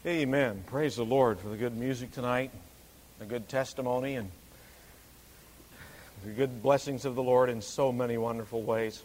Amen. Praise the Lord for the good music tonight, the good testimony, and the good blessings of the Lord in so many wonderful ways.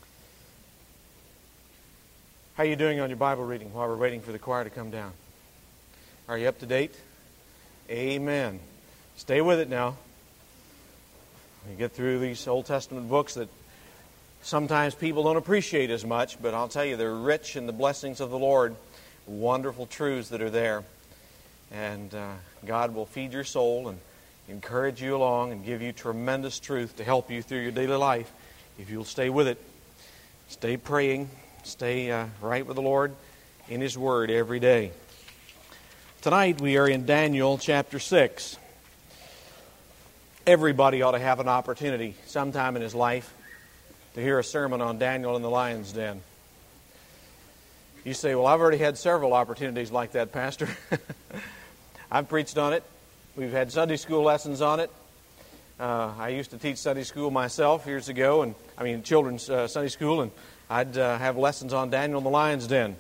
How are you doing on your Bible reading while we're waiting for the choir to come down? Are you up to date? Amen. Stay with it now. You get through these Old Testament books that sometimes people don't appreciate as much, but I'll tell you, they're rich in the blessings of the Lord. Wonderful truths that are there. And God will feed your soul and encourage you along and give you tremendous truth to help you through your daily life if you'll stay with it. Stay praying. Stay right with the Lord in His Word every day. Tonight we are in Daniel chapter 6. Everybody ought to have an opportunity sometime in his life to hear a sermon on Daniel in the lion's den. You say, well, I've already had several opportunities like that, Pastor. I've preached on it. We've had Sunday school lessons on it. I used to teach Sunday school myself years ago, children's Sunday school, and I'd have lessons on Daniel in the lion's den.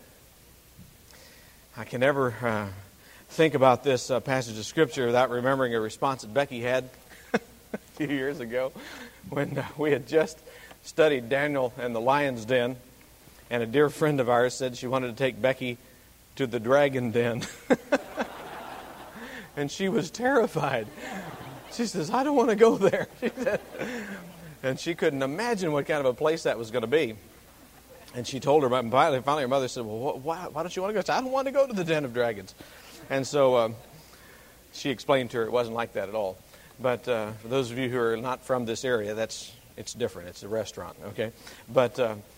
I can never think about this passage of Scripture without remembering a response that Becky had a few years ago when we had just studied Daniel and the lion's den. And a dear friend of ours said she wanted to take Becky to the dragon den. And she was terrified. She says, I don't want to go there. She said. And she couldn't imagine what kind of a place that was going to be. And she told her, finally her mother said, well, why don't you want to go? She said, I don't want to go to the den of dragons. And so she explained to her it wasn't like that at all. But for those of you who are not from this area, it's different. It's a restaurant, okay? But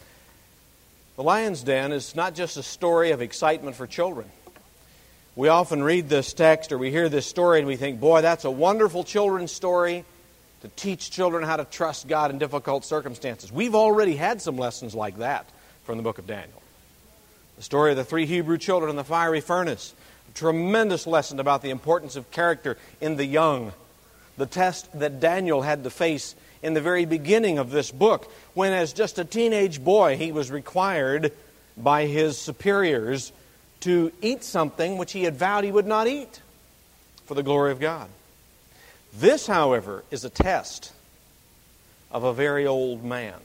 the lion's den is not just a story of excitement for children. We often read this text or we hear this story and we think, boy, that's a wonderful children's story to teach children how to trust God in difficult circumstances. We've already had some lessons like that from the book of Daniel. The story of the 3 Hebrew children in the fiery furnace. A tremendous lesson about the importance of character in the young. The test that Daniel had to face in the very beginning of this book, when as just a teenage boy he was required by his superiors to eat something which he had vowed he would not eat for the glory of God. This, however, is a test of a very old man.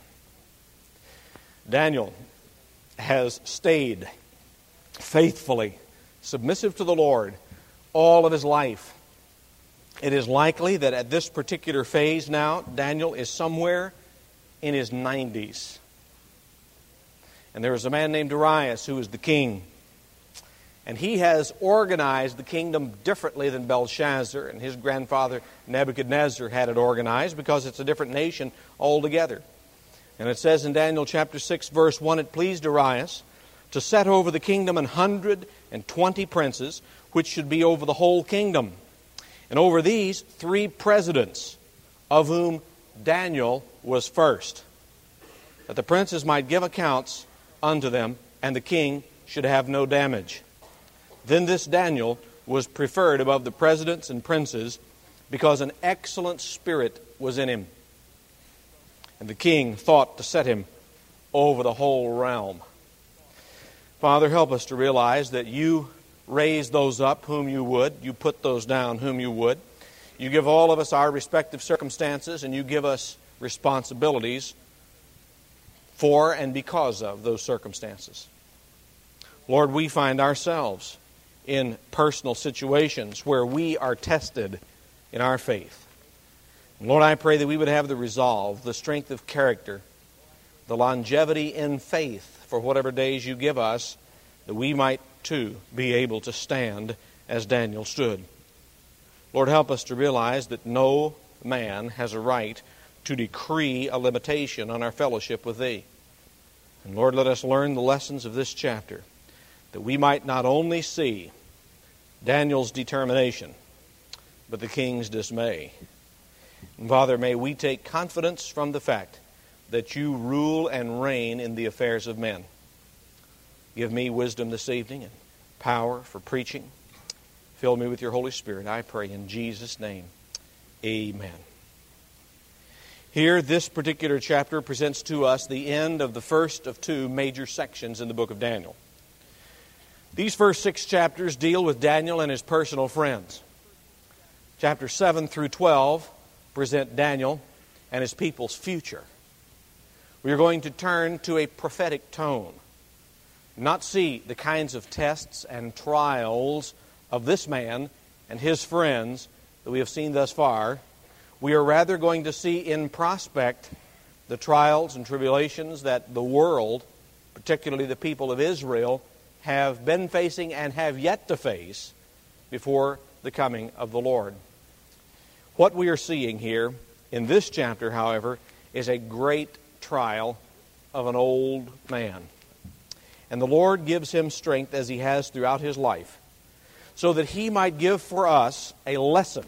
Daniel has stayed faithfully submissive to the Lord all of his life. It is likely that at this particular phase now, Daniel is somewhere in his 90s. And there was a man named Darius who was the king. And he has organized the kingdom differently than Belshazzar and his grandfather Nebuchadnezzar had it organized, because it's a different nation altogether. And it says in Daniel chapter 6 verse 1, it pleased Darius to set over the kingdom 120 princes, which should be over the whole kingdom. And over these 3 presidents, of whom Daniel was first, that the princes might give accounts unto them, and the king should have no damage. Then this Daniel was preferred above the presidents and princes, because an excellent spirit was in him. And the king thought to set him over the whole realm. Father, help us to realize that you raise those up whom you would. You put those down whom you would. You give all of us our respective circumstances, and you give us responsibilities for and because of those circumstances. Lord, we find ourselves in personal situations where we are tested in our faith. And Lord, I pray that we would have the resolve, the strength of character, the longevity in faith for whatever days you give us, that we might too be able to stand as Daniel stood. Lord, help us to realize that no man has a right to decree a limitation on our fellowship with Thee. And Lord, let us learn the lessons of this chapter, that we might not only see Daniel's determination, but the king's dismay. And Father, may we take confidence from the fact that you rule and reign in the affairs of men. Give me wisdom this evening and power for preaching. Fill me with your Holy Spirit, I pray in Jesus' name. Amen. Here, this particular chapter presents to us the end of the first of 2 major sections in the book of Daniel. These first 6 chapters deal with Daniel and his personal friends. Chapters 7 through 12 present Daniel and his people's future. We are going to turn to a prophetic tone, not see the kinds of tests and trials of this man and his friends that we have seen thus far. We are rather going to see in prospect the trials and tribulations that the world, particularly the people of Israel, have been facing and have yet to face before the coming of the Lord. What we are seeing here in this chapter, however, is a great trial of an old man. And the Lord gives him strength, as he has throughout his life, so that he might give for us a lesson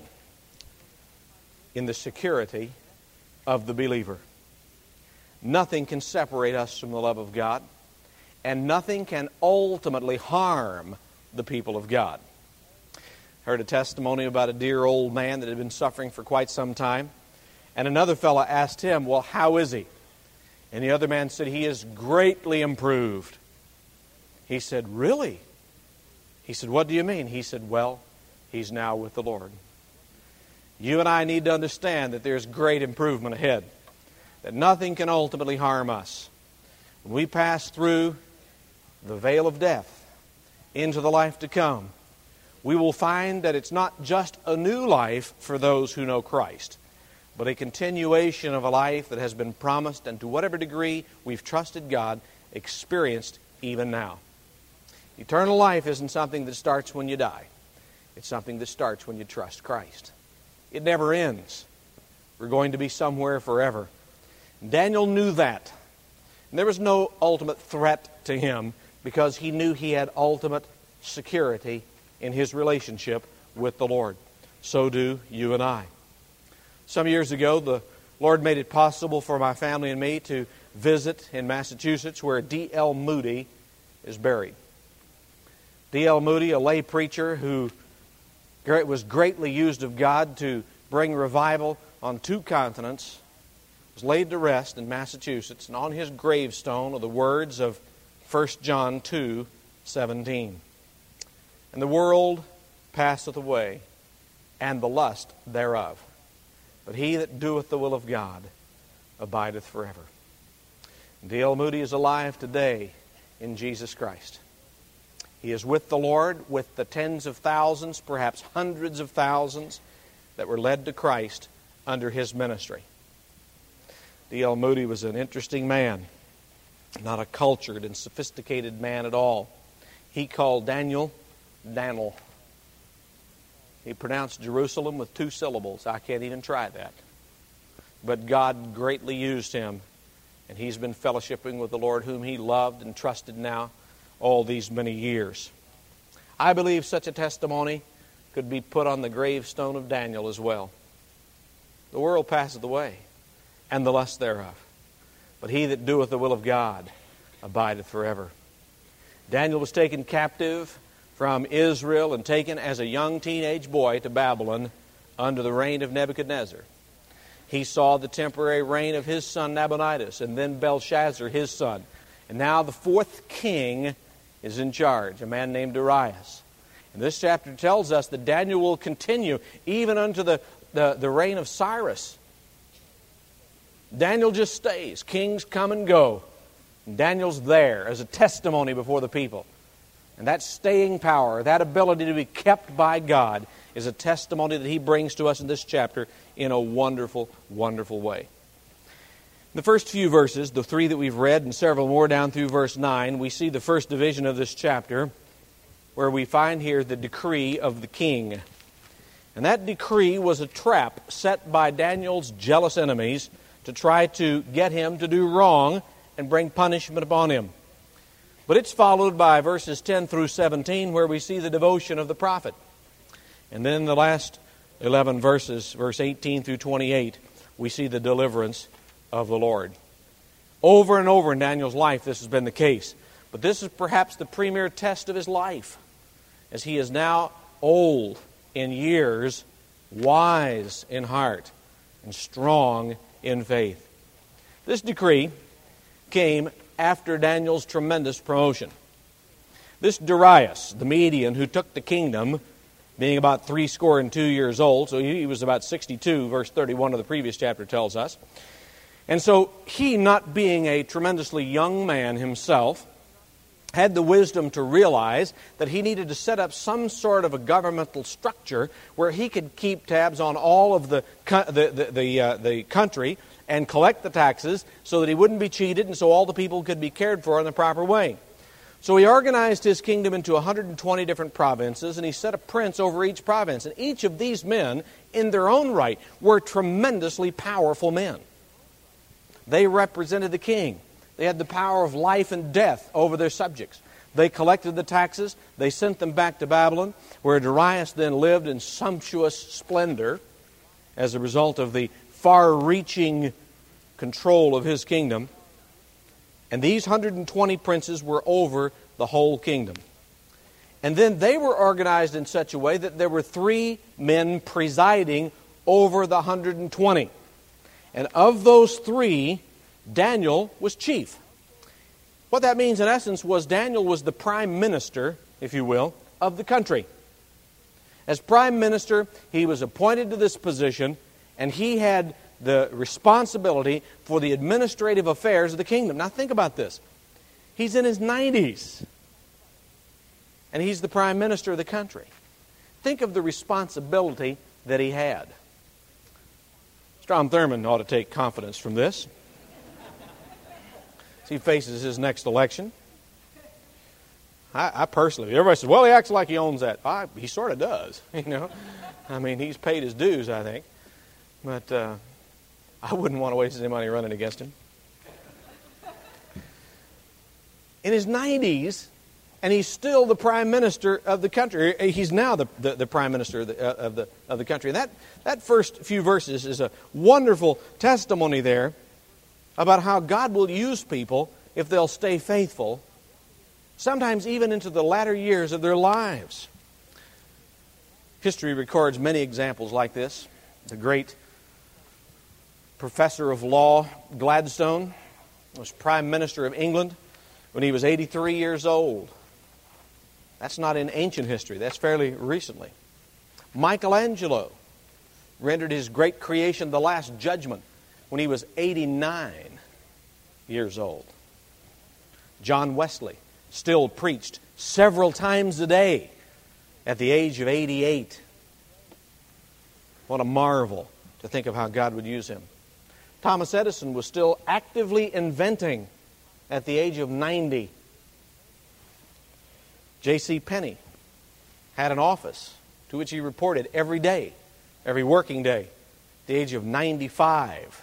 in the security of the believer. Nothing can separate us from the love of God, and nothing can ultimately harm the people of God. I heard a testimony about a dear old man that had been suffering for quite some time, and another fellow asked him, well, how is he? And the other man said, he is greatly improved. He said, really? He said, what do you mean? He said, well, he's now with the Lord. You and I need to understand that there's great improvement ahead, that nothing can ultimately harm us. When we pass through the veil of death into the life to come, we will find that it's not just a new life for those who know Christ, but a continuation of a life that has been promised and to whatever degree we've trusted God, experienced even now. Eternal life isn't something that starts when you die. It's something that starts when you trust Christ. It never ends. We're going to be somewhere forever. Daniel knew that. And there was no ultimate threat to him because he knew he had ultimate security in his relationship with the Lord. So do you and I. Some years ago, the Lord made it possible for my family and me to visit in Massachusetts where D.L. Moody is buried. D.L. Moody, a lay preacher who was greatly used of God to bring revival on 2 continents, was laid to rest in Massachusetts, and on his gravestone are the words of 1 John 2:17. And the world passeth away, and the lust thereof. But he that doeth the will of God abideth forever. D.L. Moody is alive today in Jesus Christ. He is with the Lord, with the tens of thousands, perhaps hundreds of thousands that were led to Christ under his ministry. D.L. Moody was an interesting man, not a cultured and sophisticated man at all. He called Daniel, Dan'l. He pronounced Jerusalem with 2 syllables. I can't even try that. But God greatly used him, and he's been fellowshipping with the Lord, whom he loved and trusted now all these many years. I believe such a testimony could be put on the gravestone of Daniel as well. The world passeth away, and the lust thereof. But he that doeth the will of God abideth forever. Daniel was taken captive from Israel and taken as a young teenage boy to Babylon under the reign of Nebuchadnezzar. He saw the temporary reign of his son Nabonidus and then Belshazzar, his son. And now the 4th king is in charge, a man named Darius. And this chapter tells us that Daniel will continue even unto the reign of Cyrus. Daniel just stays. Kings come and go. And Daniel's there as a testimony before the people. And that staying power, that ability to be kept by God, is a testimony that he brings to us in this chapter in a wonderful, wonderful way. In the first few verses, the 3 that we've read and several more down through verse 9, we see the first division of this chapter where we find here the decree of the king. And that decree was a trap set by Daniel's jealous enemies to try to get him to do wrong and bring punishment upon him. But it's followed by verses 10 through 17 where we see the devotion of the prophet. And then in the last 11 verses, verse 18 through 28, we see the deliverance of the Lord. Over and over in Daniel's life this has been the case. But this is perhaps the premier test of his life, as he is now old in years, wise in heart, and strong in faith. This decree came after Daniel's tremendous promotion. This Darius, the Median, who took the kingdom, being about 62 years old, so he was about 62, verse 31 of the previous chapter tells us. And so he, not being a tremendously young man himself, had the wisdom to realize that he needed to set up some sort of a governmental structure where he could keep tabs on all of the country and collect the taxes so that he wouldn't be cheated and so all the people could be cared for in the proper way. So he organized his kingdom into 120 different provinces, and he set a prince over each province. And each of these men, in their own right, were tremendously powerful men. They represented the king. They had the power of life and death over their subjects. They collected the taxes. They sent them back to Babylon, where Darius then lived in sumptuous splendor as a result of the far-reaching control of his kingdom. And these 120 princes were over the whole kingdom. And then they were organized in such a way that there were 3 men presiding over the 120. And of those 3, Daniel was chief. What that means in essence was Daniel was the prime minister, if you will, of the country. As prime minister, he was appointed to this position, and he had the responsibility for the administrative affairs of the kingdom. Now think about this. He's in his 90s, and he's the prime minister of the country. Think of the responsibility that he had. Strom Thurmond ought to take confidence from this. As he faces his next election. I personally, everybody says, well, he acts like he owns that. He sort of does, you know. I mean, he's paid his dues, I think. But I wouldn't want to waste any money running against him. In his 90s, and he's still the prime minister of the country. He's now the prime minister of the country. And that first few verses is a wonderful testimony there about how God will use people if they'll stay faithful, sometimes even into the latter years of their lives. History records many examples like this. The great professor of law, Gladstone, was Prime Minister of England when he was 83 years old. That's not in ancient history. That's fairly recently. Michelangelo rendered his great creation, The Last Judgment, when he was 89 years old. John Wesley still preached several times a day at the age of 88. What a marvel to think of how God would use him. Thomas Edison was still actively inventing at the age of 90. J.C. Penney had an office to which he reported every day, every working day, at the age of 95.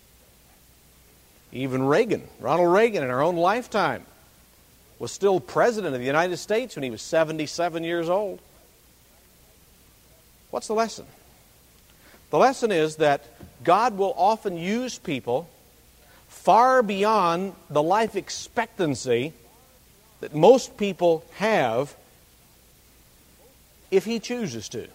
Even Ronald Reagan, in our own lifetime, was still President of the United States when he was 77 years old. What's the lesson? The lesson is that God will often use people far beyond the life expectancy that most people have if He chooses to.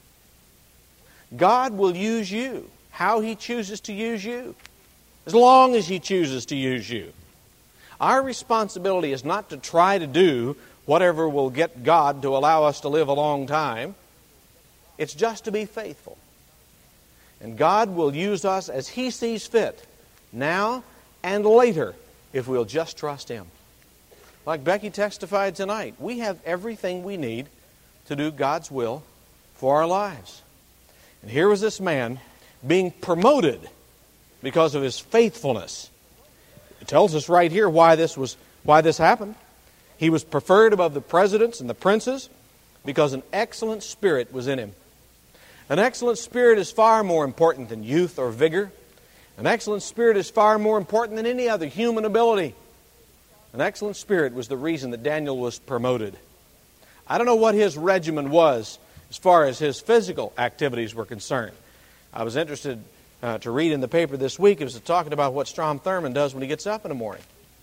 God will use you how He chooses to use you, as long as He chooses to use you. Our responsibility is not to try to do whatever will get God to allow us to live a long time. It's just to be faithful. And God will use us as He sees fit, now and later, if we'll just trust Him. Like Becky testified tonight, we have everything we need to do God's will for our lives. And here was this man being promoted because of his faithfulness. It tells us right here why this happened. He was preferred above the presidents and the princes because an excellent spirit was in him. An excellent spirit is far more important than youth or vigor. An excellent spirit is far more important than any other human ability. An excellent spirit was the reason that Daniel was promoted. I don't know what his regimen was as far as his physical activities were concerned. I was interested to read in the paper this week. It was talking about what Strom Thurmond does when he gets up in the morning.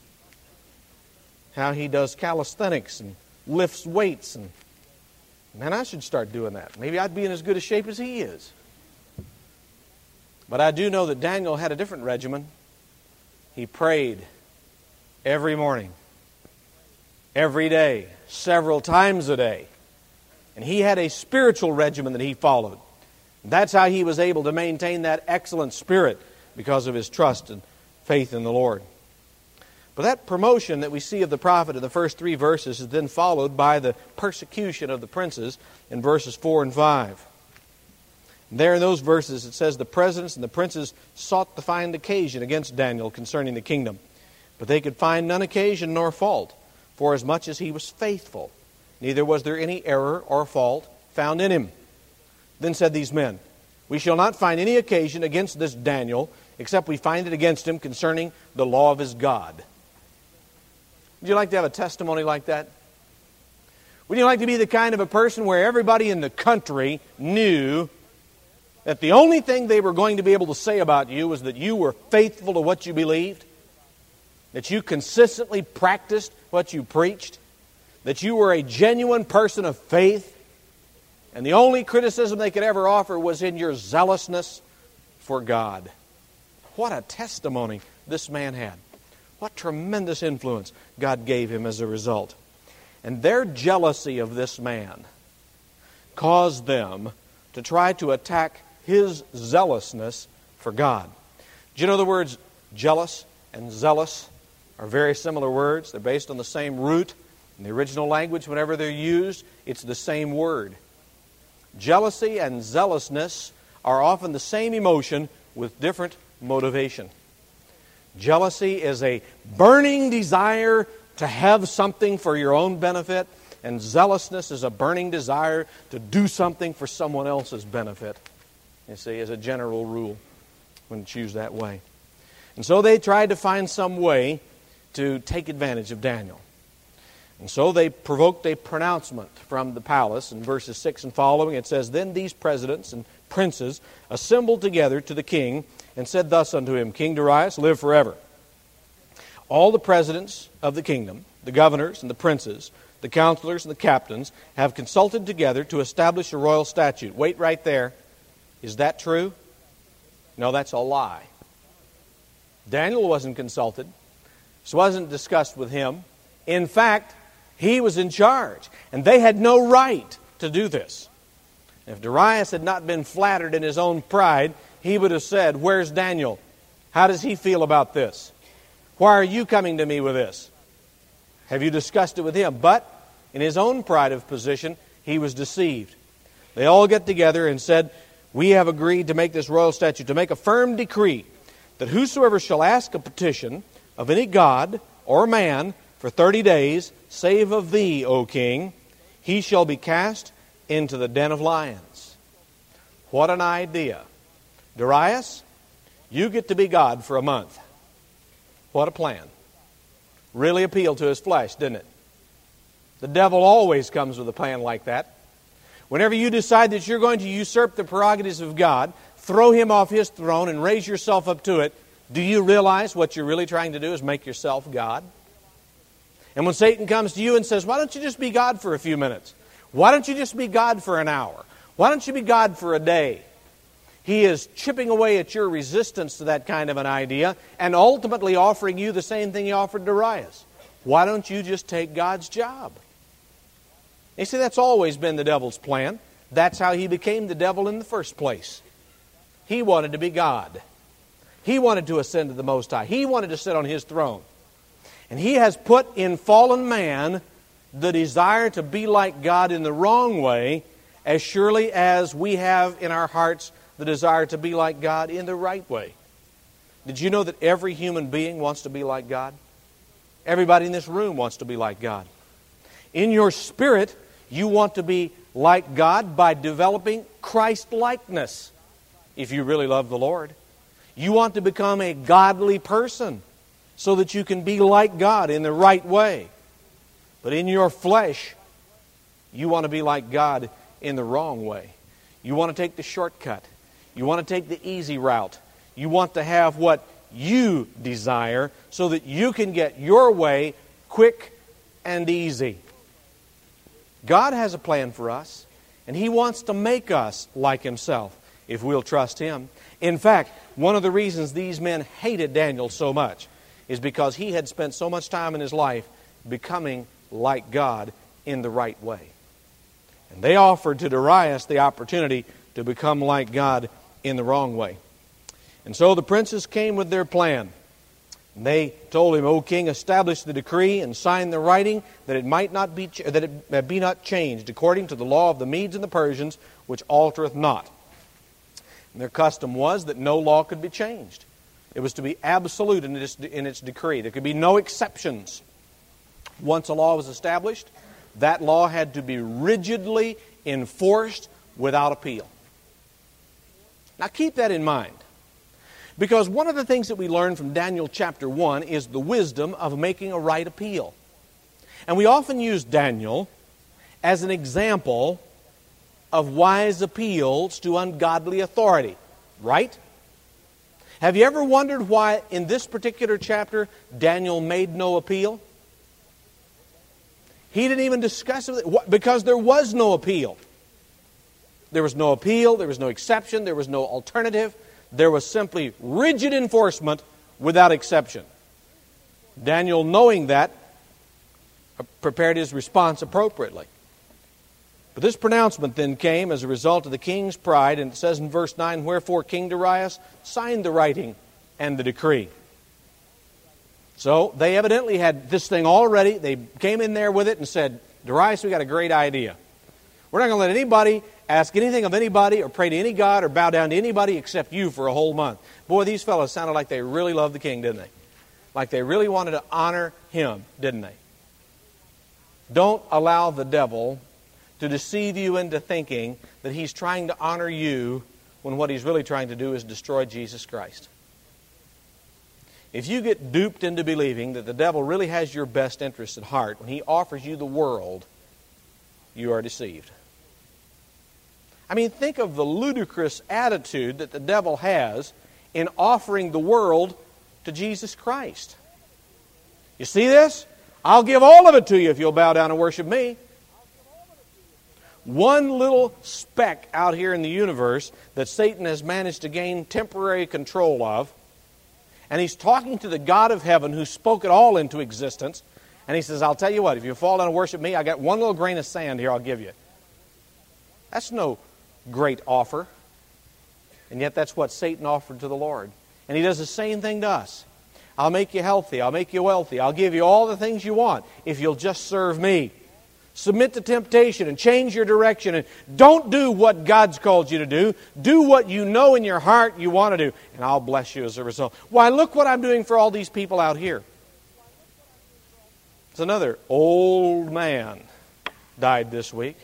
How he does calisthenics and lifts weights. And man, I should start doing that. Maybe I'd be in as good a shape as he is. But I do know that Daniel had a different regimen. He prayed every morning. every day, several times a day. And he had a spiritual regimen that he followed. That's how he was able to maintain that excellent spirit, because of his trust and faith in the Lord. But that promotion that we see of the prophet in the first 3 verses is then followed by the persecution of the princes in verses 4 and 5. And there in those verses it says, the presidents and the princes sought to find occasion against Daniel concerning the kingdom. But they could find none occasion nor fault, for as much as he was faithful, neither was there any error or fault found in him. Then said these men, we shall not find any occasion against this Daniel, except we find it against him concerning the law of his God. Would you like to have a testimony like that? Would you like to be the kind of a person where everybody in the country knew that the only thing they were going to be able to say about you was that you were faithful to what you believed, that you consistently practiced what you preached, that you were a genuine person of faith, and the only criticism they could ever offer was in your zealousness for God? What a testimony this man had. What tremendous influence God gave him as a result. And their jealousy of this man caused them to try to attack his zealousness for God. Do you know the words jealous and zealous are very similar words? They're based on the same root. In the original language, whenever they're used, it's the same word. Jealousy and zealousness are often the same emotion with different motivation. Jealousy is a burning desire to have something for your own benefit, and zealousness is a burning desire to do something for someone else's benefit. You see, as a general rule, when it's used that way. And so they tried to find some way to take advantage of Daniel. And so they provoked a pronouncement from the palace. In verses 6 and following, it says, Then these presidents and princes assembled together to the king, and said thus unto him, King Darius, live forever. All the presidents of the kingdom, the governors and the princes, the counselors and the captains, have consulted together to establish a royal statute. Wait right there. Is that true? No, that's a lie. Daniel wasn't consulted. This wasn't discussed with him. In fact, he was in charge, and they had no right to do this. If Darius had not been flattered in his own pride, he would have said, Where's Daniel? How does he feel about this? Why are you coming to me with this? Have you discussed it with him? But in his own pride of position, he was deceived. They all get together and said, We have agreed to make this royal statute, to make a firm decree that whosoever shall ask a petition of any god or man for 30 days, save of thee, O king, he shall be cast into the den of lions. What an idea. Darius, you get to be God for a month. What a plan. Really appealed to his flesh, didn't it? The devil always comes with a plan like that. Whenever you decide that you're going to usurp the prerogatives of God, throw him off his throne and raise yourself up to it, do you realize what you're really trying to do is make yourself God? And when Satan comes to you and says, Why don't you just be God for a few minutes? Why don't you just be God for an hour? Why don't you be God for a day? He is chipping away at your resistance to that kind of an idea and ultimately offering you the same thing he offered Darius. Why don't you just take God's job? You see, that's always been the devil's plan. That's how he became the devil in the first place. He wanted to be God. He wanted to ascend to the Most High. He wanted to sit on his throne. And he has put in fallen man the desire to be like God in the wrong way, as surely as we have in our hearts the desire to be like God in the right way. Did you know that every human being wants to be like God? Everybody in this room wants to be like God. In your spirit, you want to be like God by developing Christ-likeness. If you really love the Lord, you want to become a godly person so that you can be like God in the right way. But in your flesh, you want to be like God in the wrong way. You want to take the shortcut. You want to take the easy route. You want to have what you desire so that you can get your way quick and easy. God has a plan for us, and He wants to make us like Himself if we'll trust Him. In fact, one of the reasons these men hated Daniel so much is because he had spent so much time in his life becoming like God in the right way. And they offered to Darius the opportunity to become like God in the wrong way. And so the princes came with their plan. And they told him, O king, establish the decree and sign the writing that it be not changed according to the law of the Medes and the Persians, which altereth not. And their custom was that no law could be changed. It was to be absolute in its decree. There could be no exceptions. Once a law was established, that law had to be rigidly enforced without appeal. Now keep that in mind. Because one of the things that we learn from Daniel chapter 1 is the wisdom of making a right appeal. And we often use Daniel as an example of wise appeals to ungodly authority. Right? Have you ever wondered why in this particular chapter Daniel made no appeal? He didn't even discuss it because there was no appeal. There was no appeal, there was no exception, there was no alternative. There was simply rigid enforcement without exception. Daniel, knowing that, prepared his response appropriately. But this pronouncement then came as a result of the king's pride, and it says in verse 9, Wherefore King Darius signed the writing and the decree. So they evidently had this thing all ready. They came in there with it and said, Darius, we got a great idea. We're not going to let anybody ask anything of anybody or pray to any god or bow down to anybody except you for a whole month. Boy, these fellows sounded like they really loved the king, didn't they? Like they really wanted to honor him, didn't they? Don't allow the devil to deceive you into thinking that he's trying to honor you when what he's really trying to do is destroy Jesus Christ. If you get duped into believing that the devil really has your best interest at heart when he offers you the world, you are deceived. I mean, think of the ludicrous attitude that the devil has in offering the world to Jesus Christ. You see this? I'll give all of it to you if you'll bow down and worship me. One little speck out here in the universe that Satan has managed to gain temporary control of, and he's talking to the God of heaven who spoke it all into existence, and he says, I'll tell you what, if you fall down and worship me, I got one little grain of sand here I'll give you. That's no great offer. And yet that's what Satan offered to the Lord. And he does the same thing to us. I'll make you healthy. I'll make you wealthy. I'll give you all the things you want if you'll just serve me. Submit to temptation and change your direction. And don't do what God's called you to do. Do what you know in your heart you want to do. And I'll bless you as a result. Why, look what I'm doing for all these people out here. There's another old man died this week.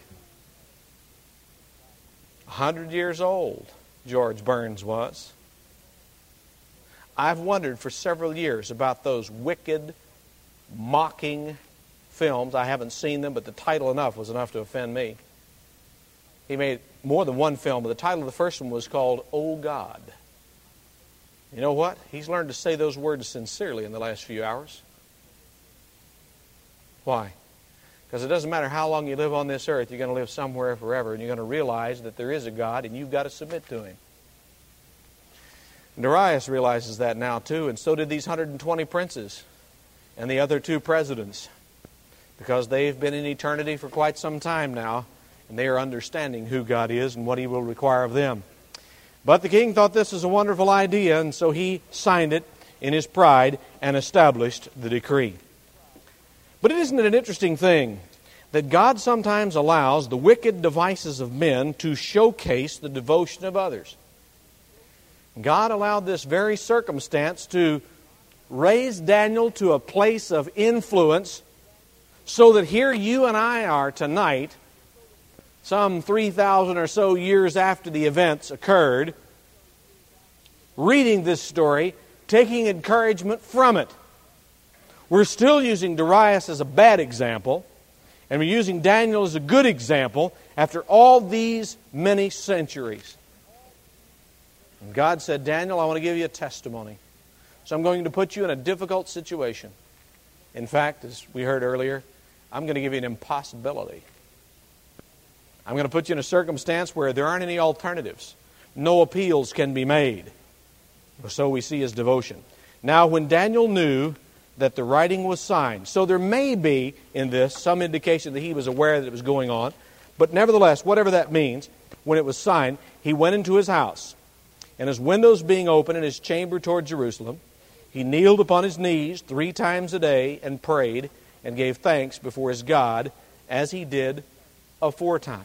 100 years old, George Burns was. I've wondered for several years about those wicked, mocking films. I haven't seen them, but the title was enough to offend me. He made more than one film, but the title of the first one was called Oh God. You know what? He's learned to say those words sincerely in the last few hours. Why? Because it doesn't matter how long you live on this earth, you're going to live somewhere forever, and you're going to realize that there is a God, and you've got to submit to Him. And Darius realizes that now too, and so did these 120 princes and the other 2 presidents, because they've been in eternity for quite some time now, and they are understanding who God is and what He will require of them. But the king thought this was a wonderful idea, and so he signed it in his pride and established the decree. But isn't it an interesting thing that God sometimes allows the wicked devices of men to showcase the devotion of others? God allowed this very circumstance to raise Daniel to a place of influence so that here you and I are tonight, some 3,000 or so years after the events occurred, reading this story, taking encouragement from it. We're still using Darius as a bad example, and we're using Daniel as a good example after all these many centuries. And God said, Daniel, I want to give you a testimony. So I'm going to put you in a difficult situation. In fact, as we heard earlier, I'm going to give you an impossibility. I'm going to put you in a circumstance where there aren't any alternatives. No appeals can be made. So we see his devotion. Now, when Daniel knew that the writing was signed. So there may be in this some indication that he was aware that it was going on. But nevertheless, whatever that means, when it was signed, he went into his house. And his windows being open in his chamber toward Jerusalem, he kneeled upon his knees 3 times a day and prayed and gave thanks before his God as he did aforetime.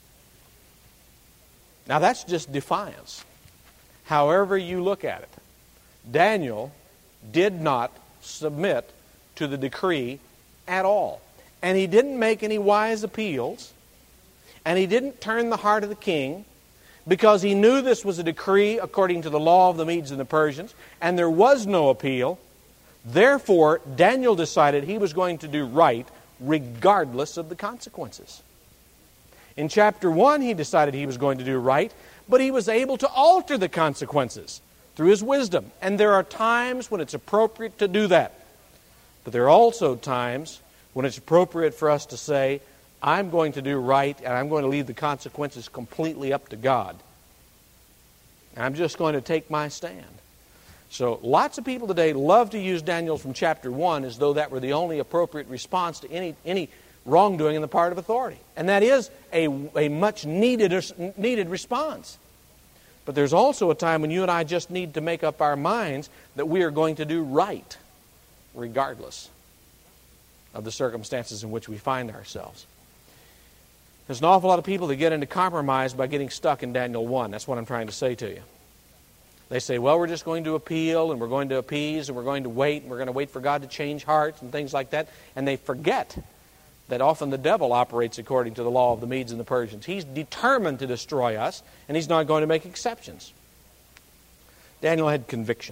Now that's just defiance. However you look at it, Daniel did not submit to the decree at all. And he didn't make any wise appeals. And he didn't turn the heart of the king, because he knew this was a decree according to the law of the Medes and the Persians, and there was no appeal. Therefore, Daniel decided he was going to do right regardless of the consequences. In chapter 1, he decided he was going to do right, but he was able to alter the consequences through his wisdom. And there are times when it's appropriate to do that. But there are also times when it's appropriate for us to say, I'm going to do right, and I'm going to leave the consequences completely up to God. And I'm just going to take my stand. So lots of people today love to use Daniel from chapter 1 as though that were the only appropriate response to any wrongdoing on the part of authority. And that is a much needed response. But there's also a time when you and I just need to make up our minds that we are going to do right, regardless of the circumstances in which we find ourselves. There's an awful lot of people that get into compromise by getting stuck in Daniel 1. That's what I'm trying to say to you. They say, well, we're just going to appeal, and we're going to appease, and we're going to wait, and we're going to wait for God to change hearts and things like that. And they forget that often the devil operates according to the law of the Medes and the Persians. He's determined to destroy us, and he's not going to make exceptions. Daniel had conviction.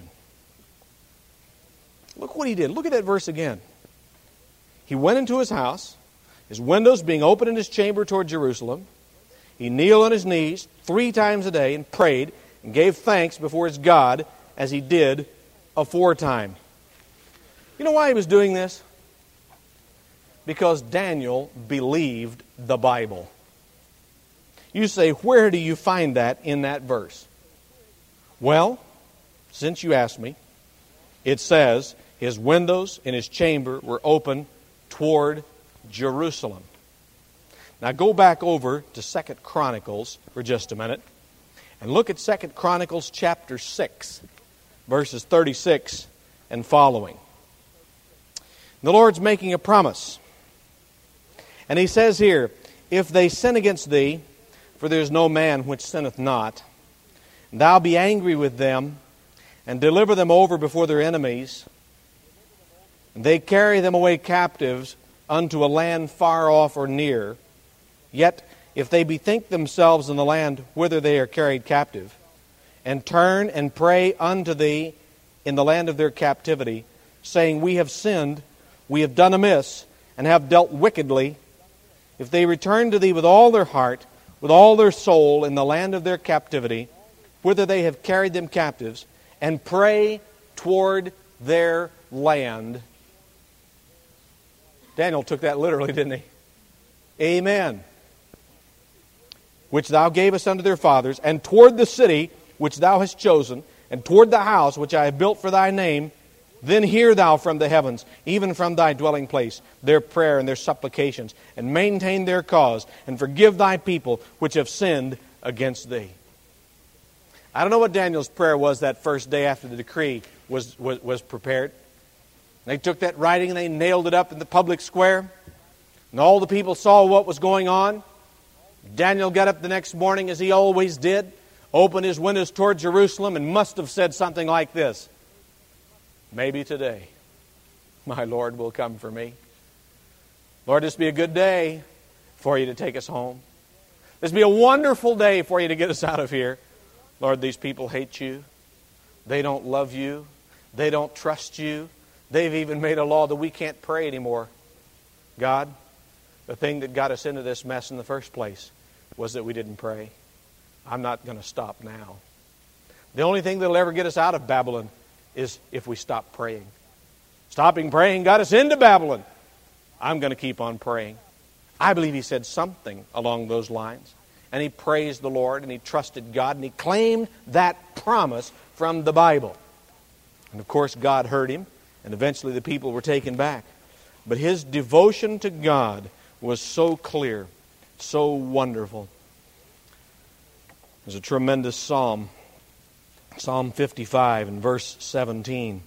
Look what he did. Look at that verse again. He went into his house, his windows being open in his chamber toward Jerusalem. He kneeled on his knees 3 times a day and prayed and gave thanks before his God as he did aforetime. You know why he was doing this? Because Daniel believed the Bible. You say, where do you find that in that verse? Well, since you asked me, it says his windows in his chamber were open toward Jerusalem. Now go back over to 2 Chronicles for just a minute and look at 2 Chronicles chapter 6, verses 36 and following. The Lord's making a promise. And he says here, if they sin against thee, for there is no man which sinneth not, thou be angry with them, and deliver them over before their enemies, and they carry them away captives unto a land far off or near. Yet if they bethink themselves in the land whither they are carried captive, and turn and pray unto thee in the land of their captivity, saying, we have sinned, we have done amiss, and have dealt wickedly, if they return to thee with all their heart, with all their soul in the land of their captivity, whither they have carried them captives, and pray toward their land. Daniel took that literally, didn't he? Amen. Which thou gavest unto their fathers, and toward the city which thou hast chosen, and toward the house which I have built for thy name, then hear thou from the heavens, even from thy dwelling place, their prayer and their supplications, and maintain their cause, and forgive thy people which have sinned against thee. I don't know what Daniel's prayer was that first day after the decree was prepared. They took that writing and they nailed it up in the public square. And all the people saw what was going on. Daniel got up the next morning, as he always did, opened his windows toward Jerusalem, and must have said something like this: maybe today my Lord will come for me. Lord, this be a good day for you to take us home. This be a wonderful day for you to get us out of here. Lord, these people hate you. They don't love you. They don't trust you. They've even made a law that we can't pray anymore. God, the thing that got us into this mess in the first place was that we didn't pray. I'm not going to stop now. The only thing that will ever get us out of Babylon is if we stop praying. Stopping praying got us into Babylon. I'm going to keep on praying. I believe he said something along those lines. And he praised the Lord, and he trusted God, and he claimed that promise from the Bible. And of course, God heard him and eventually the people were taken back. But his devotion to God was so clear, so wonderful. There's a tremendous psalm, Psalm 55 and verse 17,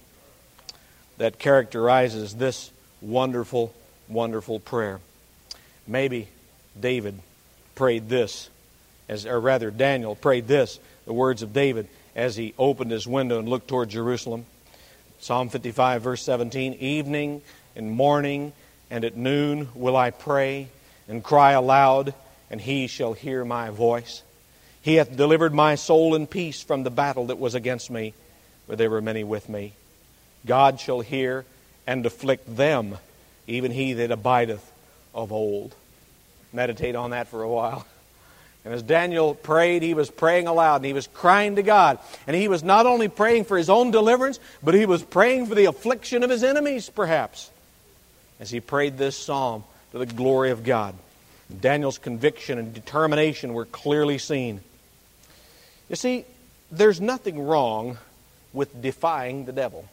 that characterizes this wonderful, wonderful prayer. Maybe David prayed this, Daniel prayed this, the words of David, as he opened his window and looked toward Jerusalem. Psalm 55, verse 17, evening and morning and at noon will I pray and cry aloud, and he shall hear my voice. He hath delivered my soul in peace from the battle that was against me, for there were many with me. God shall hear and afflict them, even he that abideth of old. Meditate on that for a while. And as Daniel prayed, he was praying aloud, and he was crying to God. And he was not only praying for his own deliverance, but he was praying for the affliction of his enemies, perhaps, as he prayed this psalm to the glory of God. Daniel's conviction and determination were clearly seen. You see, there's nothing wrong with defying the devil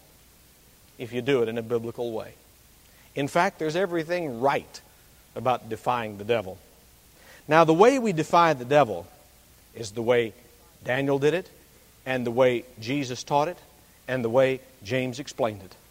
if you do it in a biblical way. In fact, there's everything right about defying the devil. Now, the way we defy the devil is the way Daniel did it, and the way Jesus taught it, and the way James explained it.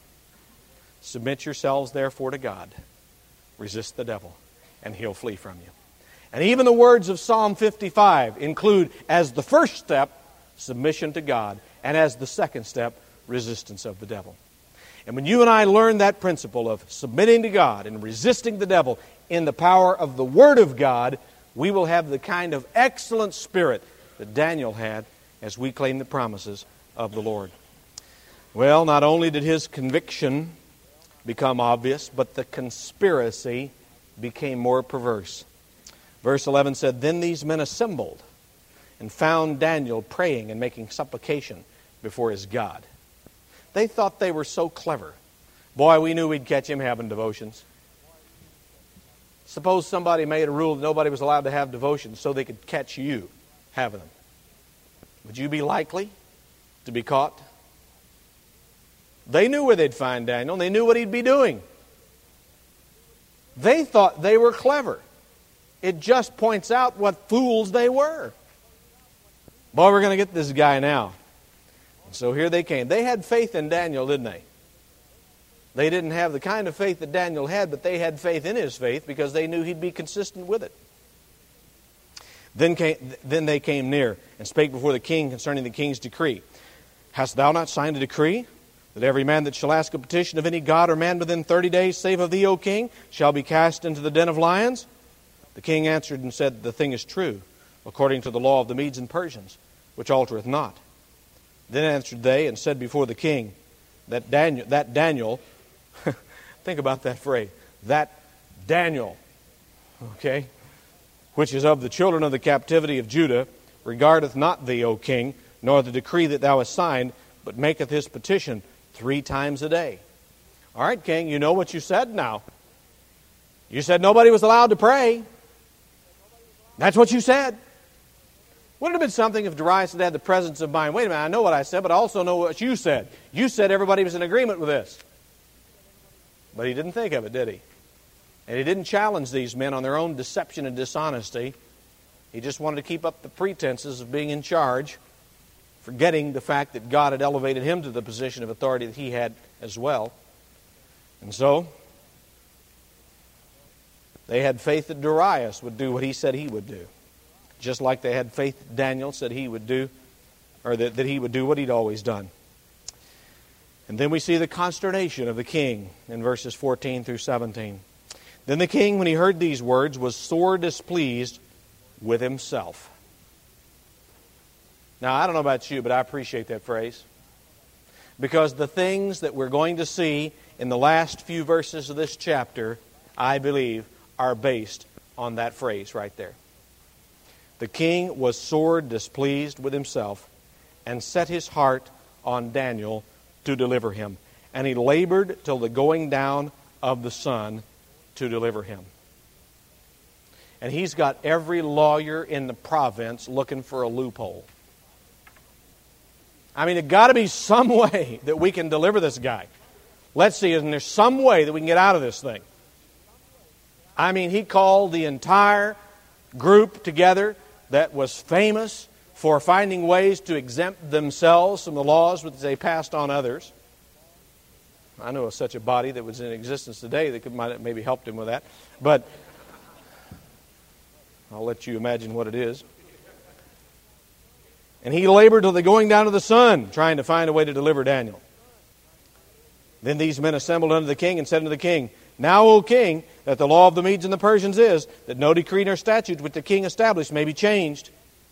Submit yourselves, therefore, to God. Resist the devil, and he'll flee from you. And even the words of Psalm 55 include, as the first step, submission to God, and as the second step, resistance of the devil. And when you and I learn that principle of submitting to God and resisting the devil in the power of the Word of God, we will have the kind of excellent spirit that Daniel had as we claim the promises of the Lord. Well, not only did his conviction become obvious, but the conspiracy became more perverse. Verse 11 said, Then these men assembled and found Daniel praying and making supplication before his God. They thought they were so clever. Boy, we knew we'd catch him having devotions. Suppose somebody made a rule that nobody was allowed to have devotions so they could catch you having them. Would you be likely to be caught? They knew where they'd find Daniel, and they knew what he'd be doing. They thought they were clever. It just points out what fools they were. Boy, we're going to get this guy now. And so here they came. They had faith in Daniel, didn't they? They didn't have the kind of faith that Daniel had, but they had faith in his faith because they knew he'd be consistent with it. Then they came near and spake before the king concerning the king's decree. Hast thou not signed a decree that every man that shall ask a petition of any god or man within 30 days, save of thee, O king, shall be cast into the den of lions? The king answered and said, The thing is true, according to the law of the Medes and Persians, which altereth not. Then answered they and said before the king, that Daniel, think about that phrase, that Daniel, okay, which is of the children of the captivity of Judah, regardeth not thee, O king, nor the decree that thou hast signed, but maketh his petition 3 times a day. All right, king, you know what you said now. You said nobody was allowed to pray. That's what you said. Wouldn't it have been something if Darius had had the presence of mind? Wait a minute, I know what I said, but I also know what you said. You said everybody was in agreement with this. But he didn't think of it, did he? And he didn't challenge these men on their own deception and dishonesty. He just wanted to keep up the pretenses of being in charge, forgetting the fact that God had elevated him to the position of authority that he had as well. And so, they had faith that Darius would do what he said he would do. Just like they had faith that Daniel said he would do, or that he would do what he'd always done. And then we see the consternation of the king in verses 14 through 17. Then the king, when he heard these words, was sore displeased with himself. Now, I don't know about you, but I appreciate that phrase. Because the things that we're going to see in the last few verses of this chapter, I believe, are based on that phrase right there. The king was sore displeased with himself and set his heart on Daniel to deliver him. And he labored till the going down of the sun to deliver him. And he's got every lawyer in the province looking for a loophole. I mean, there's got to be some way that we can deliver this guy. Let's see, isn't there some way that we can get out of this thing? I mean, he called the entire group together that was famous for finding ways to exempt themselves from the laws which they passed on others. I know of such a body that was in existence today that might have maybe helped him with that. But I'll let you imagine what it is. And he labored till the going down of the sun, trying to find a way to deliver Daniel. Then these men assembled unto the king and said unto the king, Now, O king, that the law of the Medes and the Persians is, that no decree nor statute which the king established may be changed.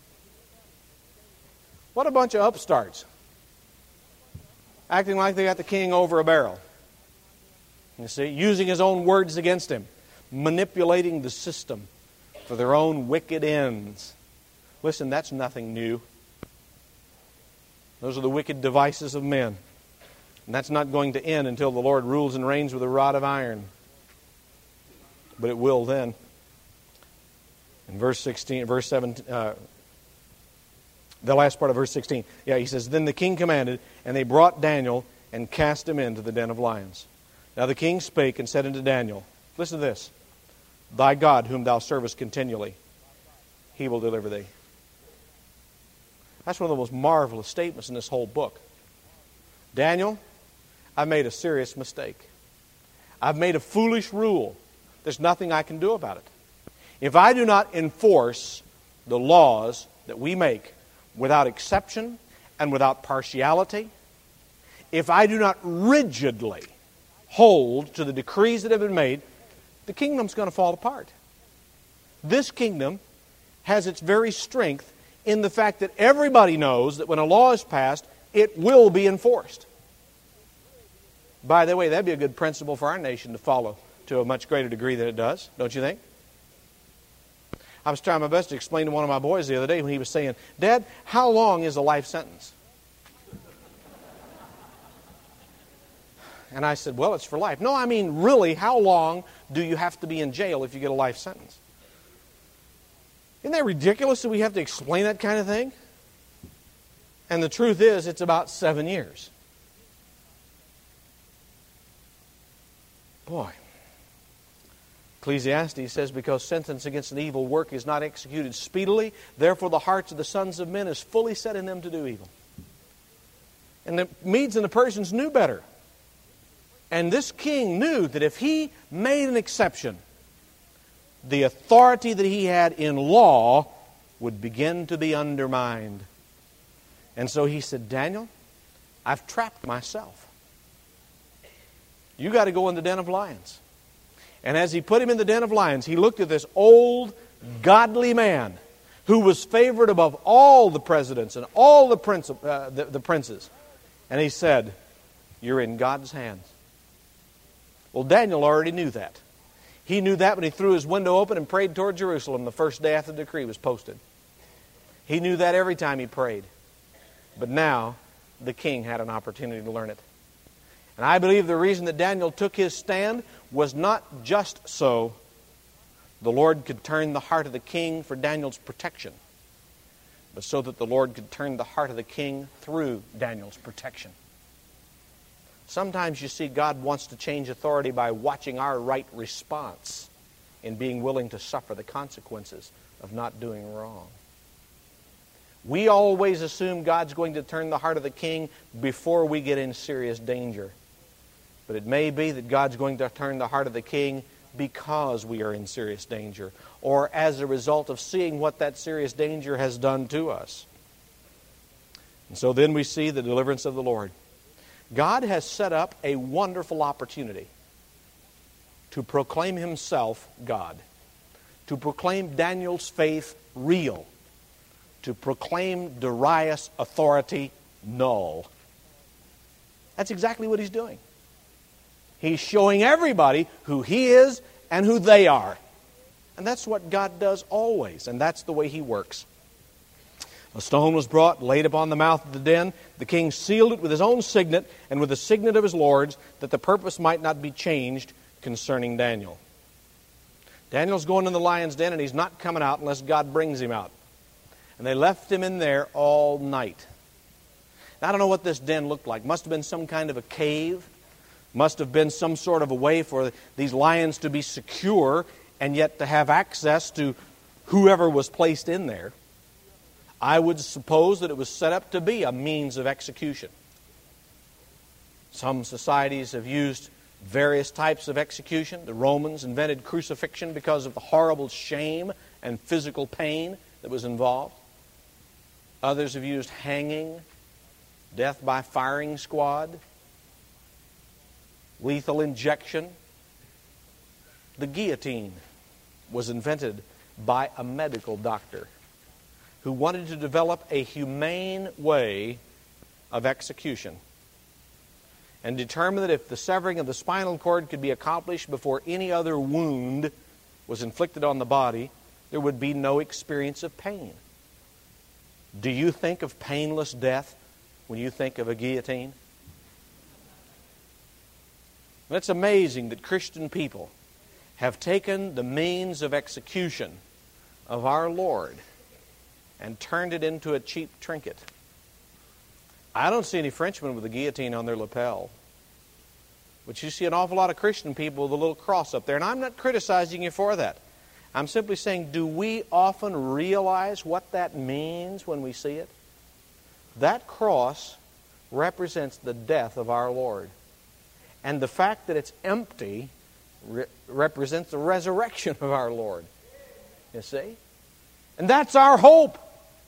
What a bunch of upstarts. Acting like they got the king over a barrel. You see, using his own words against him. Manipulating the system for their own wicked ends. Listen, that's nothing new. Those are the wicked devices of men. And that's not going to end until the Lord rules and reigns with a rod of iron. But it will then. In verse 16, verse 17, the last part of verse 16. Yeah, he says, Then the king commanded, and they brought Daniel and cast him into the den of lions. Now the king spake and said unto Daniel, Listen to this. Thy God, whom thou servest continually, he will deliver thee. That's one of the most marvelous statements in this whole book. Daniel, I've made a serious mistake. I've made a foolish rule. There's nothing I can do about it. If I do not enforce the laws that we make without exception and without partiality, if I do not rigidly hold to the decrees that have been made, the kingdom's going to fall apart. This kingdom has its very strength in the fact that everybody knows that when a law is passed, it will be enforced. By the way, that'd be a good principle for our nation to follow to a much greater degree than it does, don't you think? I was trying my best to explain to one of my boys the other day when he was saying, Dad, how long is a life sentence? And I said, well, it's for life. No, I mean, really, how long do you have to be in jail if you get a life sentence? Isn't that ridiculous that we have to explain that kind of thing? And the truth is, it's about 7 years. Boy. Ecclesiastes says, because sentence against an evil work is not executed speedily, therefore the hearts of the sons of men is fully set in them to do evil. And the Medes and the Persians knew better. And this king knew that if he made an exception, the authority that he had in law would begin to be undermined. And so he said, Daniel, I've trapped myself. You got to go in the den of lions. And as he put him in the den of lions, he looked at this old, godly man who was favored above all the presidents and all the princes. And he said, you're in God's hands. Well, Daniel already knew that. He knew that when he threw his window open and prayed toward Jerusalem the first day after the decree was posted. He knew that every time he prayed. But now, the king had an opportunity to learn it. And I believe the reason that Daniel took his stand was not just so the Lord could turn the heart of the king for Daniel's protection, but so that the Lord could turn the heart of the king through Daniel's protection. Sometimes you see God wants to change authority by watching our right response in being willing to suffer the consequences of not doing wrong. We always assume God's going to turn the heart of the king before we get in serious danger. But it may be that God's going to turn the heart of the king because we are in serious danger, or as a result of seeing what that serious danger has done to us. And so then we see the deliverance of the Lord. God has set up a wonderful opportunity to proclaim himself God, to proclaim Daniel's faith real, to proclaim Darius' authority null. That's exactly what he's doing. He's showing everybody who he is and who they are. And that's what God does always, and that's the way he works. A stone was brought, laid upon the mouth of the den. The king sealed it with his own signet and with the signet of his lords, that the purpose might not be changed concerning Daniel. Daniel's going in the lion's den, and he's not coming out unless God brings him out. And they left him in there all night. Now, I don't know what this den looked like. Must have been some kind of a cave. Must have been some sort of a way for these lions to be secure and yet to have access to whoever was placed in there. I would suppose that it was set up to be a means of execution. Some societies have used various types of execution. The Romans invented crucifixion because of the horrible shame and physical pain that was involved. Others have used hanging, death by firing squad, lethal injection. The guillotine was invented by a medical doctor who wanted to develop a humane way of execution and determined that if the severing of the spinal cord could be accomplished before any other wound was inflicted on the body, there would be no experience of pain. Do you think of painless death when you think of a guillotine? It's amazing that Christian people have taken the means of execution of our Lord and turned it into a cheap trinket. I don't see any Frenchmen with a guillotine on their lapel. But you see an awful lot of Christian people with a little cross up there. And I'm not criticizing you for that. I'm simply saying, do we often realize what that means when we see it? That cross represents the death of our Lord. And the fact that it's empty represents the resurrection of our Lord. You see? And that's our hope.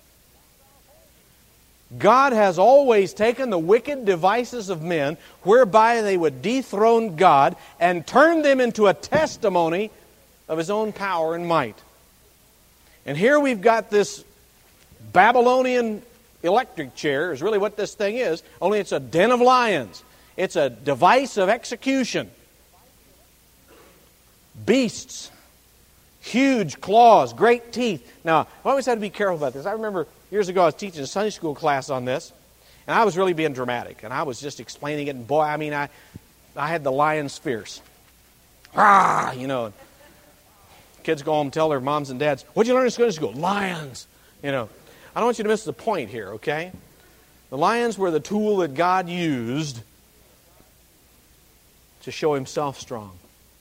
God has always taken the wicked devices of men whereby they would dethrone God and turn them into a testimony of His own power and might. And here we've got this Babylonian electric chair, is really what this thing is, only it's a den of lions. It's a device of execution. Beasts, huge claws, great teeth. Now, I always had to be careful about this. I remember years ago I was teaching a Sunday school class on this, and I was really being dramatic, and I was just explaining it, and boy, I mean, I had the lions fierce. Ah, you know. Kids go home and tell their moms and dads, what'd you learn in Sunday school? Lions. You know. I don't want you to miss the point here, okay? The lions were the tool that God used to show Himself strong.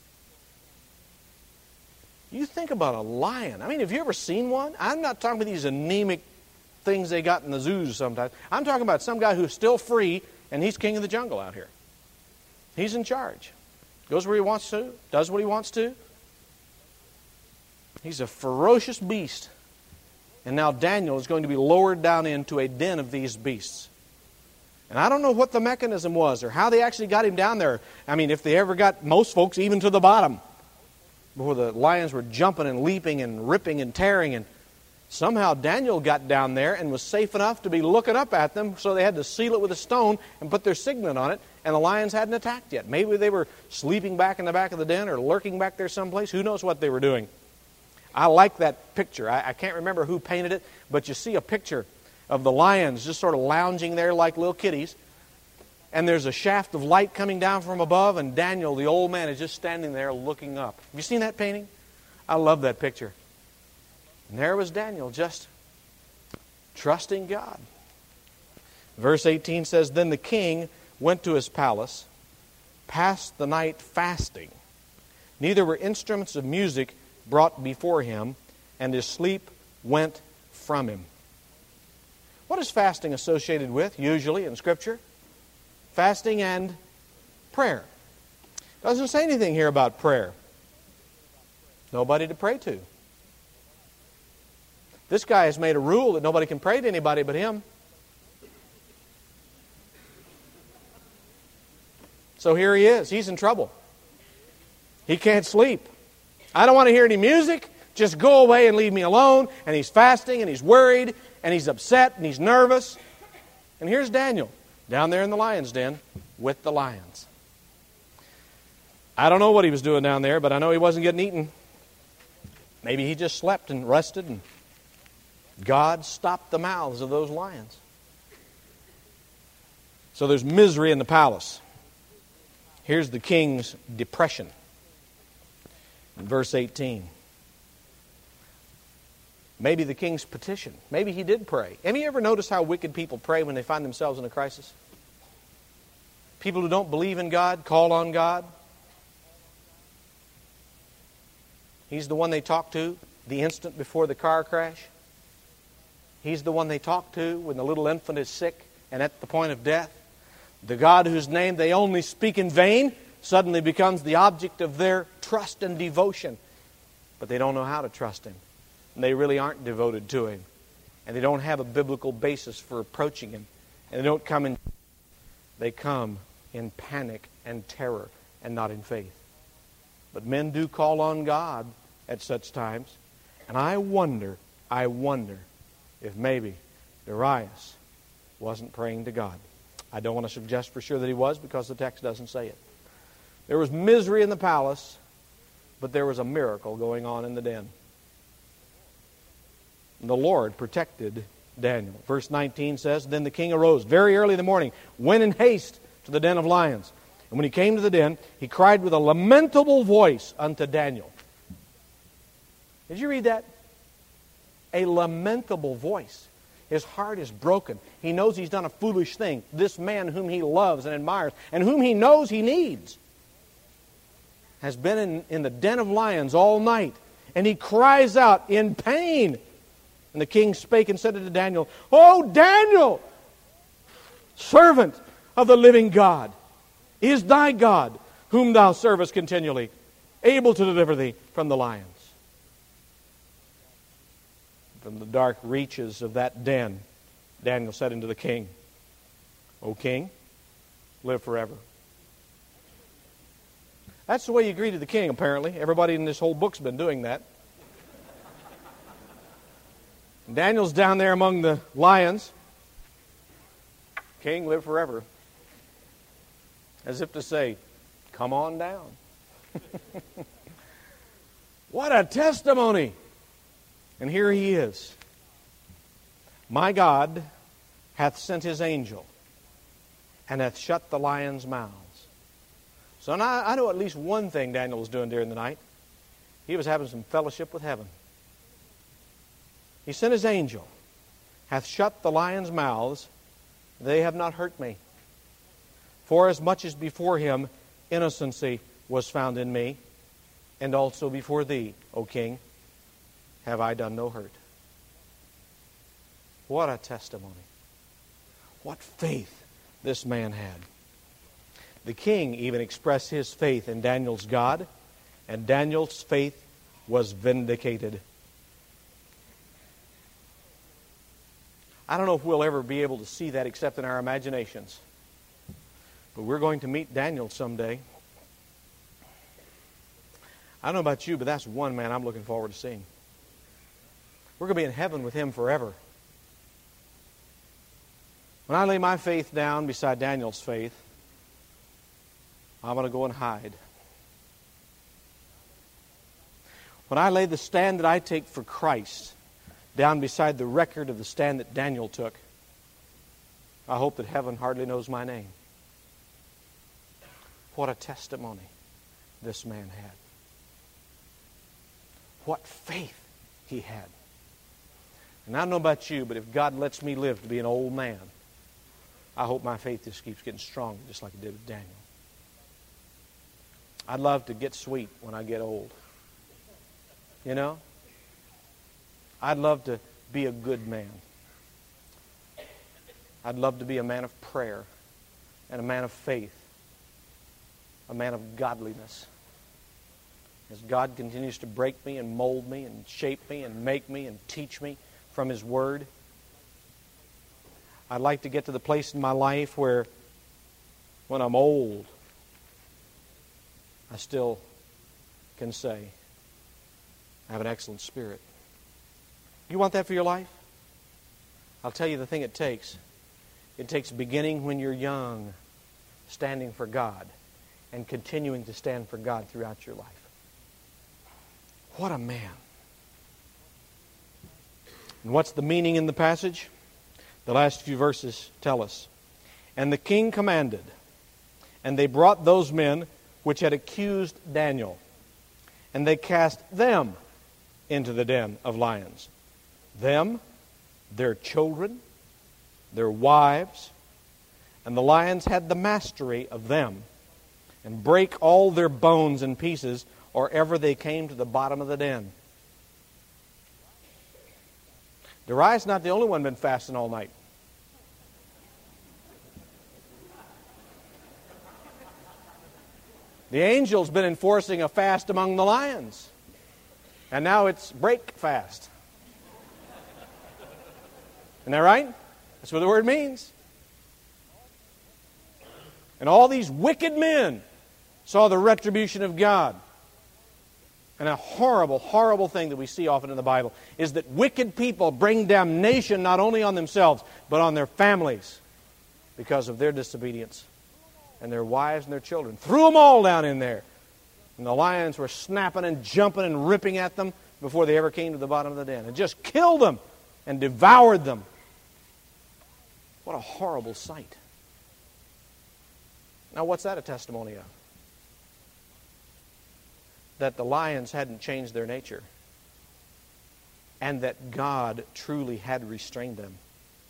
You think about a lion. I mean, have you ever seen one? I'm not talking about these anemic things they got in the zoos sometimes. I'm talking about some guy who's still free, and he's king of the jungle out here. He's in charge. Goes where he wants to, does what he wants to. He's a ferocious beast. And now Daniel is going to be lowered down into a den of these beasts. And I don't know what the mechanism was or how they actually got him down there. I mean, if they ever got most folks even to the bottom, before the lions were jumping and leaping and ripping and tearing. And somehow Daniel got down there and was safe enough to be looking up at them, so they had to seal it with a stone and put their signet on it, and the lions hadn't attacked yet. Maybe they were sleeping back in the back of the den or lurking back there someplace. Who knows what they were doing? I like that picture. I can't remember who painted it, but you see a picture of the lions just sort of lounging there like little kitties. And there's a shaft of light coming down from above, and Daniel, the old man, is just standing there looking up. Have you seen that painting? I love that picture. And there was Daniel, just trusting God. Verse 18 says, Then the king went to his palace, passed the night fasting. Neither were instruments of music brought before him, and his sleep went from him. What is fasting associated with, usually in Scripture? Fasting and prayer. Doesn't say anything here about prayer. Nobody to pray to. This guy has made a rule that nobody can pray to anybody but him. So here he is. He's in trouble. He can't sleep. I don't want to hear any music. Just go away and leave me alone. And he's fasting and he's worried and he's upset and he's nervous. And here's Daniel down there in the lion's den with the lions. I don't know what he was doing down there, but I know he wasn't getting eaten. Maybe he just slept and rested, and God stopped the mouths of those lions. So there's misery in the palace. Here's the king's depression. In verse 18. Maybe the king's petition. Maybe he did pray. Have you ever noticed how wicked people pray when they find themselves in a crisis? People who don't believe in God call on God. He's the one they talk to the instant before the car crash. He's the one they talk to when the little infant is sick and at the point of death. The God whose name they only speak in vain suddenly becomes the object of their trust and devotion. But they don't know how to trust Him. And they really aren't devoted to Him. And they don't have a biblical basis for approaching Him. And they come in panic and terror and not in faith. But men do call on God at such times. And I wonder if maybe Darius wasn't praying to God. I don't want to suggest for sure that he was, because the text doesn't say it. There was misery in the palace, but there was a miracle going on in the den. And the Lord protected Daniel. Verse 19 says, Then the king arose very early in the morning, went in haste to the den of lions. And when he came to the den, he cried with a lamentable voice unto Daniel. Did you read that? A lamentable voice. His heart is broken. He knows he's done a foolish thing. This man whom he loves and admires, and whom he knows he needs, has been in the den of lions all night. And he cries out in pain. And the king spake and said unto Daniel, O Daniel, servant of the living God, is thy God, whom thou servest continually, able to deliver thee from the lions? From the dark reaches of that den, Daniel said unto the king, O king, live forever. That's the way you greeted the king, apparently. Everybody in this whole book's been doing that. Daniel's down there among the lions. King, live forever. As if to say, come on down. What a testimony! And here he is. My God hath sent His angel, and hath shut the lions' mouths. So now I know at least one thing Daniel was doing during the night. He was having some fellowship with heaven. He sent His angel, hath shut the lions' mouths, they have not hurt me. For as much as before Him innocency was found in me, and also before thee, O king, have I done no hurt. What a testimony. What faith this man had. The king even expressed his faith in Daniel's God, and Daniel's faith was vindicated. I don't know if we'll ever be able to see that except in our imaginations. But we're going to meet Daniel someday. I don't know about you, but that's one man I'm looking forward to seeing. We're going to be in heaven with him forever. When I lay my faith down beside Daniel's faith, I'm going to go and hide. When I lay the stand that I take for Christ down beside the record of the stand that Daniel took, I hope that heaven hardly knows my name. What a testimony this man had. What faith he had. And I don't know about you, but if God lets me live to be an old man, I hope my faith just keeps getting stronger, just like it did with Daniel. I'd love to get sweet when I get old. You know? I'd love to be a good man. I'd love to be a man of prayer and a man of faith, a man of godliness. As God continues to break me and mold me and shape me and make me and teach me from His Word, I'd like to get to the place in my life where when I'm old, I still can say, I have an excellent spirit. You want that for your life? I'll tell you the thing it takes. It takes beginning when you're young, standing for God, and continuing to stand for God throughout your life. What a man. And what's the meaning in the passage? The last few verses tell us. And the king commanded, and they brought those men which had accused Daniel, and they cast them into the den of lions. Them, their children, their wives, And the lions had the mastery of them, and break all their bones in pieces, or ever they came to the bottom of the den. Darius not the only one been fasting all night. The angel's been enforcing a fast among the lions. And now it's break fast. Isn't that right? That's what the word means. And all these wicked men saw the retribution of God. And a horrible, horrible thing that we see often in the Bible is that wicked people bring damnation not only on themselves, but on their families because of their disobedience. And their wives and their children. Threw them all down in there. And the lions were snapping and jumping and ripping at them before they ever came to the bottom of the den. And just killed them and devoured them. What a horrible sight. Now what's that a testimony of? That the lions hadn't changed their nature. And that God truly had restrained them.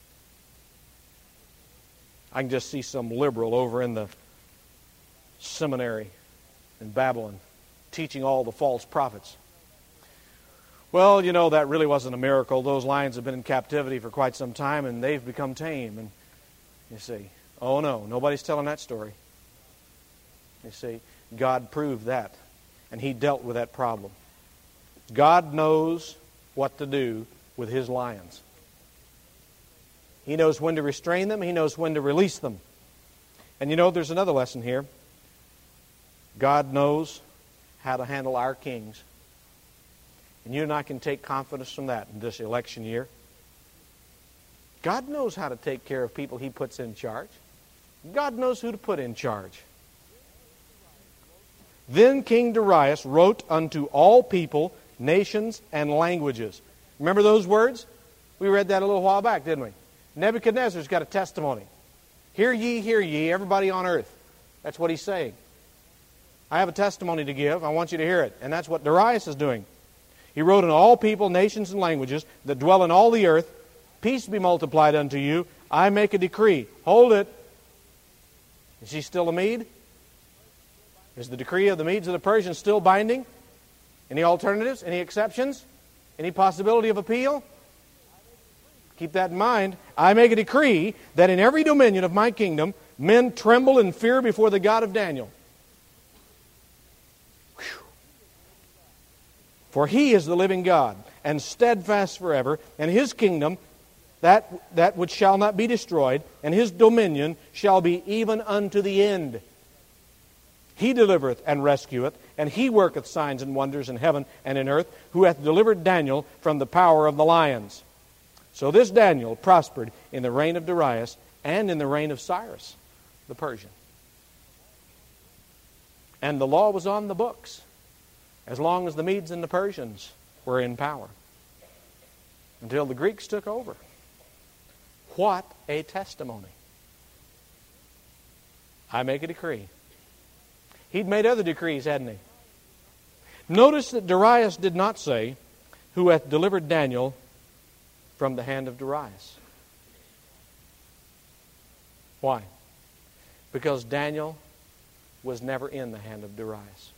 I can just see some liberal over in the seminary in Babylon teaching all the false prophets. Well, you know, that really wasn't a miracle. Those lions have been in captivity for quite some time and they've become tame. And you see, oh no, nobody's telling that story. You see, God proved that. And He dealt with that problem. God knows what to do with His lions. He knows when to restrain them. He knows when to release them. And you know, there's another lesson here. God knows how to handle our kings. And you and I can take confidence from that in this election year. God knows how to take care of people He puts in charge. God knows who to put in charge. Then King Darius wrote unto all people, nations, and languages. Remember those words? We read that a little while back, didn't we? Nebuchadnezzar's got a testimony. Hear ye, everybody on earth. That's what he's saying. I have a testimony to give. I want you to hear it. And that's what Darius is doing. He wrote unto all people, nations, and languages that dwell in all the earth, peace be multiplied unto you. I make a decree. Hold it. Is he still a Mede? Is the decree of the Medes and the Persians still binding? Any alternatives? Any exceptions? Any possibility of appeal? Keep that in mind. I make a decree that in every dominion of my kingdom, men tremble and fear before the God of Daniel. Whew. For He is the living God, and steadfast forever, and His kingdom, that which shall not be destroyed, and His dominion shall be even unto the end. He delivereth and rescueth, and He worketh signs and wonders in heaven and in earth, who hath delivered Daniel from the power of the lions. So this Daniel prospered in the reign of Darius and in the reign of Cyrus, the Persian. And the law was on the books as long as the Medes and the Persians were in power, until the Greeks took over. What a testimony. I make a decree. He'd made other decrees, hadn't he? Notice that Darius did not say, who hath delivered Daniel from the hand of Darius. Why? Because Daniel was never in the hand of Darius.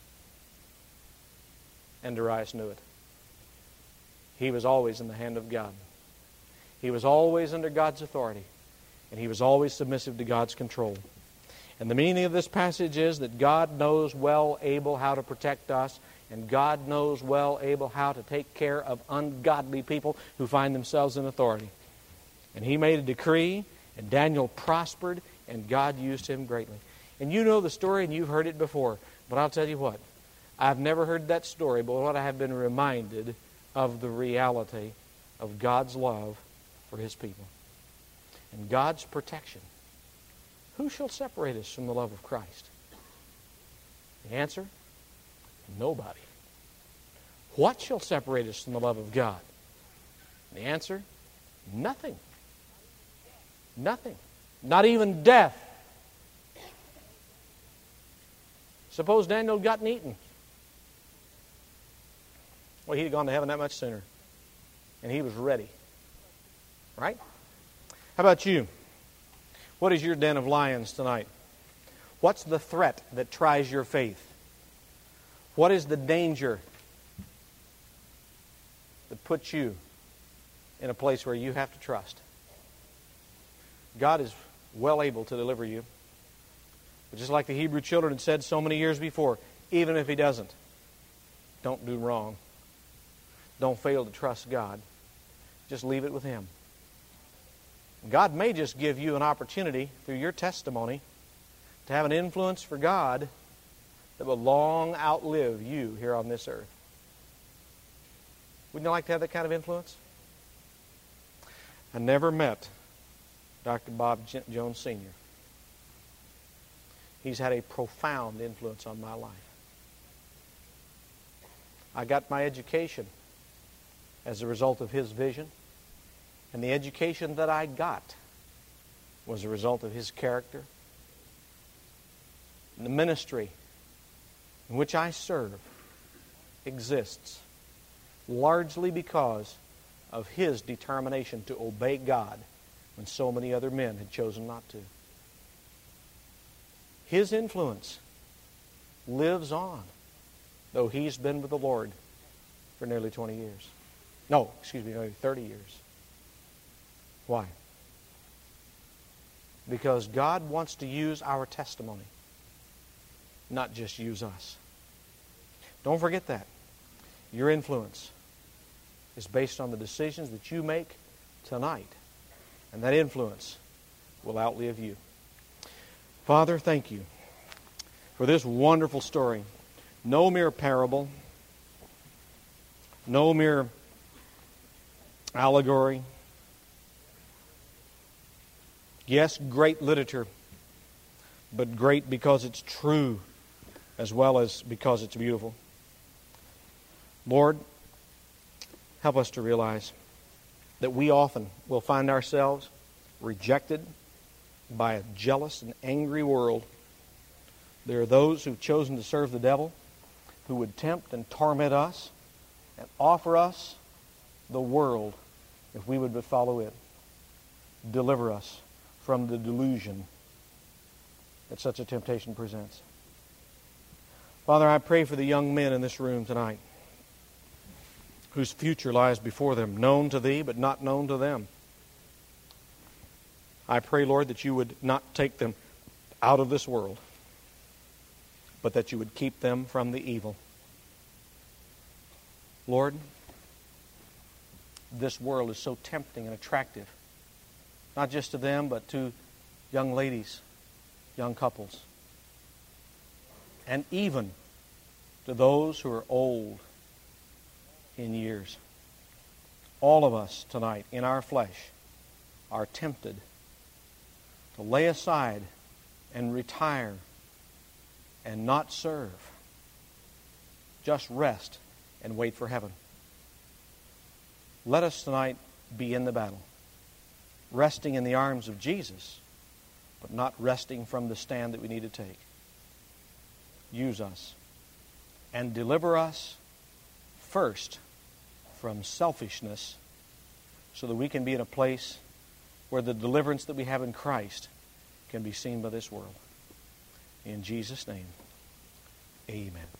And Darius knew it. He was always in the hand of God. He was always under God's authority. And he was always submissive to God's control. And the meaning of this passage is that God knows well able how to protect us, and God knows well able how to take care of ungodly people who find themselves in authority. And He made a decree, and Daniel prospered, and God used him greatly. And you know the story, and you've heard it before. But I'll tell you what, I've never heard that story, but what I have been reminded of the reality of God's love for His people and God's protection. Who shall separate us from the love of Christ? The answer? Nobody. What shall separate us from the love of God? The answer? Nothing. Nothing. Not even death. Suppose Daniel had gotten eaten. Well, he'd have gone to heaven that much sooner. And he was ready. Right? How about you? What is your den of lions tonight? What's the threat that tries your faith? What is the danger that puts you in a place where you have to trust? God is well able to deliver you. But just like the Hebrew children had said so many years before, even if He doesn't, don't do wrong. Don't fail to trust God. Just leave it with Him. God may just give you an opportunity through your testimony to have an influence for God that will long outlive you here on this earth. Wouldn't you like to have that kind of influence? I never met Dr. Bob Jones Sr. He's had a profound influence on my life. I got my education as a result of his vision, and the education that I got was a result of his character. And the ministry in which I serve exists largely because of his determination to obey God when so many other men had chosen not to. His influence lives on, though he's been with the Lord for nearly 20 years. No, excuse me, nearly 30 years. Why? Because God wants to use our testimony, not just use us. Don't forget that. Your influence is based on the decisions that you make tonight, and that influence will outlive you. Father, thank you for this wonderful story. No mere parable, no mere allegory. Yes, great literature, but great because it's true as well as because it's beautiful. Lord, help us to realize that we often will find ourselves rejected by a jealous and angry world. There are those who've chosen to serve the devil, who would tempt and torment us and offer us the world if we would but follow it. Deliver us from the delusion that such a temptation presents. Father, I pray for the young men in this room tonight whose future lies before them, known to Thee but not known to them. I pray, Lord, that You would not take them out of this world, but that You would keep them from the evil. Lord, this world is so tempting and attractive, not just to them, but to young ladies, young couples, and even to those who are old in years. All of us tonight, in our flesh, are tempted to lay aside and retire and not serve. Just rest and wait for heaven. Let us tonight be in the battle, resting in the arms of Jesus, but not resting from the stand that we need to take. Use us and deliver us first from selfishness so that we can be in a place where the deliverance that we have in Christ can be seen by this world. In Jesus' name, amen.